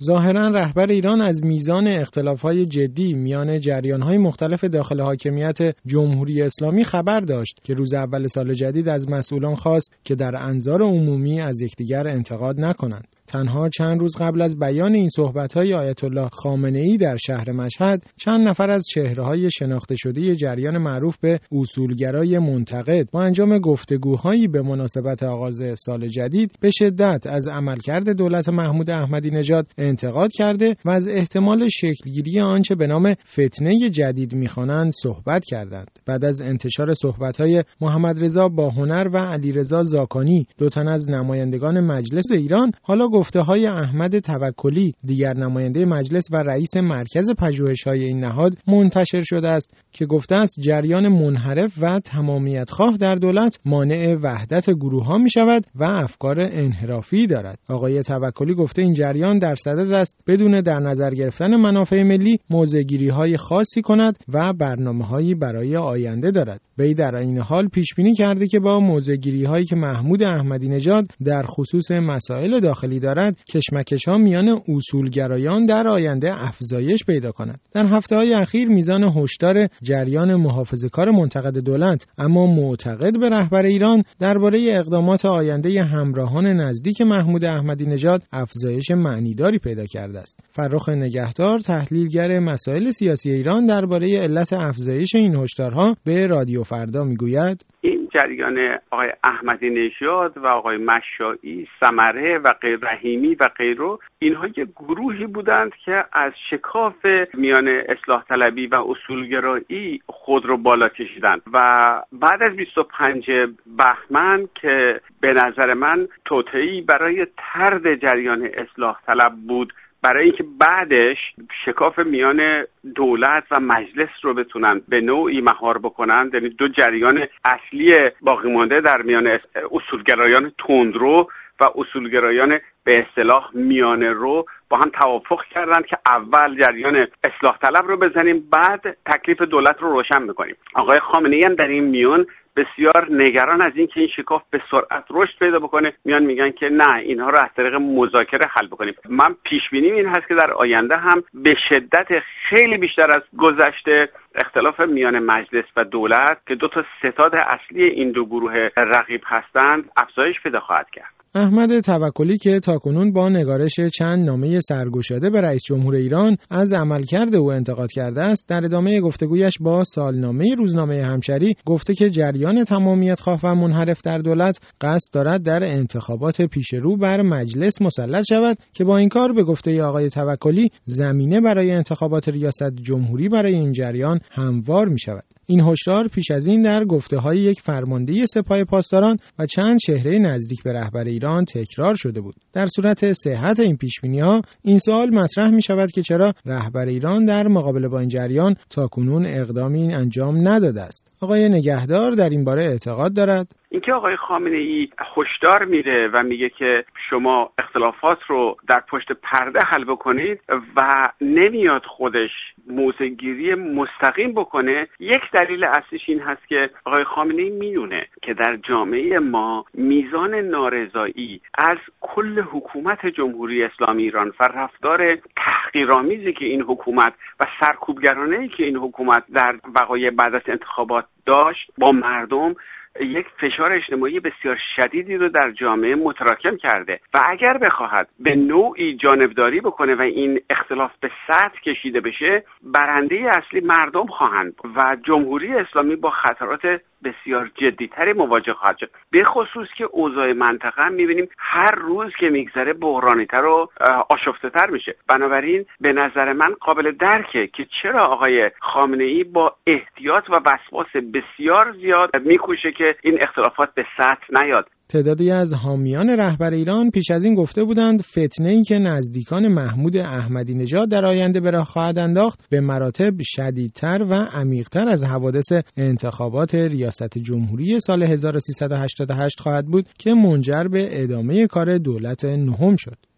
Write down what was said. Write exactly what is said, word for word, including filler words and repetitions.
ظاهراً رهبر ایران از میزان اختلاف‌های جدی میان جریان‌های مختلف داخل حاکمیت جمهوری اسلامی خبر داشت که روز اول سال جدید از مسئولان خواست که در انظار عمومی از یکدیگر انتقاد نکنند. تنها چند روز قبل از بیان این صحبت‌های آیت الله خامنه‌ای در شهر مشهد، چند نفر از چهره‌های شناخته شده جریان معروف به اصولگرای منتقد با انجام گفتگوهایی به مناسبت آغاز سال جدید به شدت از عملکرد دولت محمود احمدی نژاد انتقاد کرده و از احتمال شکلگیری آنچه به نام فتنه جدید می‌خوانند صحبت کردند. بعد از انتشار صحبت‌های محمد رضا باهنر و علیرضا زاکانی، دو تن از نمایندگان مجلس ایران، حالا گفته‌های احمد توکلی، دیگر نماینده مجلس و رئیس مرکز پژوهش‌های این نهاد، منتشر شده است که گفته است جریان منحرف و تمامیت خواه در دولت مانع وحدت گروه‌ها می‌شود و افکار انحرافی دارد. آقای توکلی گفته این جریان در صدد است بدون در نظر گرفتن منافع ملی موضع‌گیری‌های خاصی کند و برنامه‌هایی برای آینده دارد. وی در این حال پیش‌بینی کرده که با موضع‌گیری‌هایی که محمود احمدی نژاد در خصوص مسائل داخلی دارد، کشمکش‌ها میان اصولگرایان در آینده افزایش پیدا کند. در هفته‌های اخیر میزان هشدار جریان محافظه‌کار منتقد دولت اما معتقد به رهبر ایران درباره اقدامات آینده همراهان نزدیک محمود احمدی نژاد افزایش معنیداری پیدا کرده است. فرخ نگهدار، تحلیلگر مسائل سیاسی ایران، درباره علت افزایش این هشدارها به رادیو فردا میگوید: این جریان آقای احمدی نژاد و آقای مشایی، ثمره و غیر رحیمی و غیره، اینها یک گروهی بودند که از شکاف میان اصلاح طلبی و اصولگرایی خود رو بالا کشیدند و بعد از بیست و پنجم بهمن که به نظر من توطئه‌ای برای طرد جریان اصلاح طلب بود، برای اینکه بعدش شکاف میان دولت و مجلس رو بتونن به نوعی مهار بکنن، یعنی دو جریان اصلی باقی مانده در میان اصولگرایان تندرو و اصولگرایان به اصطلاح میانه رو با هم توافق کردند که اول جریان اصلاح طلب رو بزنیم، بعد تکلیف دولت رو روشن بکنیم. آقای خامنه‌ای هم در این میان بسیار نگران از این که این شکاف به سرعت رشد پیدا بکنه، میان میگن که نه، اینها رو از طریق مذاکره حل بکنیم. من پیش بینیم این هست که در آینده هم به شدت خیلی بیشتر از گذشته اختلاف میان مجلس و دولت که دو تا ستاد اصلی این دو گروه رقیب هستند افزایش پیدا خواهد کرد. احمد توکلی که تاکنون با نگارش چند نامه سرگشاده به رئیس جمهور ایران از عملکرد او انتقاد کرده است، در ادامه گفتگویش با سالنامه روزنامه همشری گفته که جریان تمامیت خواه و منحرف در دولت قصد دارد در انتخابات پیش رو بر مجلس مسلط شود که با این کار به گفته آقای توکلی زمینه برای انتخابات ریاست جمهوری برای این جریان هموار می شود. این هشدار پیش از این در گفته‌های یک فرمانده سپاه پاسداران و چند چهره نزدیک به رهبر ایران تکرار شده بود. در صورت صحت این پیش‌بینی‌ها، این سوال مطرح می‌شود که چرا رهبر ایران در مقابله با این جریان تاکنون اقدامی انجام نداده است. آقای نگهدار در این باره اعتقاد دارد اینکه آقای خامنه‌ای هشدار میده و میگه که شما اختلافات رو در پشت پرده حل بکنید و نمیاد خودش موضع‌گیری مستقیم بکنه، یک دلیل اصلیش این هست که آقای خامنه‌ای میدونه که در جامعه ما میزان نارضایی از کل حکومت جمهوری اسلامی ایران و رفتار تحقیرآمیزی که این حکومت و سرکوبگرانه‌ای که این حکومت در وقایع بعد از انتخابات داشت با مردم یک فشار اجتماعی بسیار شدیدی رو در جامعه متراکم کرده و اگر بخواهد به نوعی جانبداری بکنه و این اختلاف به سطح کشیده بشه، برنده اصلی مردم خواهند و جمهوری اسلامی با خطرات بسیار جدی‌تری مواجه خواهد شد. به خصوص که اوضاع منطقه هم می‌بینیم هر روز که میگذره بحرانی‌تر و آشفته‌تر میشه. بنابراین به نظر من قابل درکه که چرا آقای خامنه‌ای با احتیاط و وسواس بسیار زیاد می‌کوشه که این اختلافات به سطح نیاد. تعدادی از حامیان رهبر ایران پیش از این گفته بودند فتنه‌ای که نزدیکان محمود احمدی نژاد در آینده به راه خواهد انداخت به مراتب شدیدتر و عمیق‌تر از حوادث انتخابات ریاست جمهوری سال هزار و سیصد و هشتاد و هشت خواهد بود که منجر به ادامه کار دولت نهم شد.